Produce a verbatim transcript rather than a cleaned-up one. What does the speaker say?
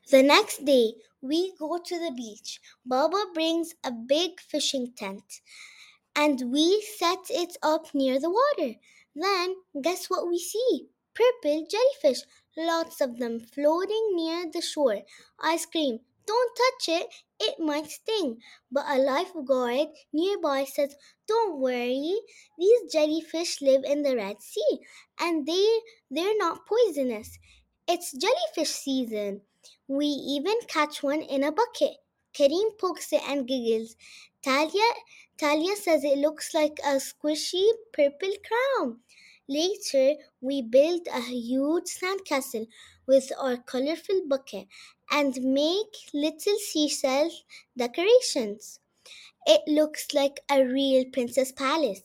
The next day, we go to the beach. Baba brings a big fishing tent and we set it up near the water. Then, guess what we see? Purple jellyfish, lots of them floating near the shore. I scream, "Don't touch it, it might sting." But a lifeguard nearby says, "Don't worry, these jellyfish live in the Red Sea and they, they're not poisonous. It's jellyfish season." We even catch one in a bucket. Kareem pokes it and giggles. Talia Talia says it looks like a squishy purple crown. Later, we build a huge sandcastle with our colorful bucket and make little seashell decorations. It looks like a real princess palace.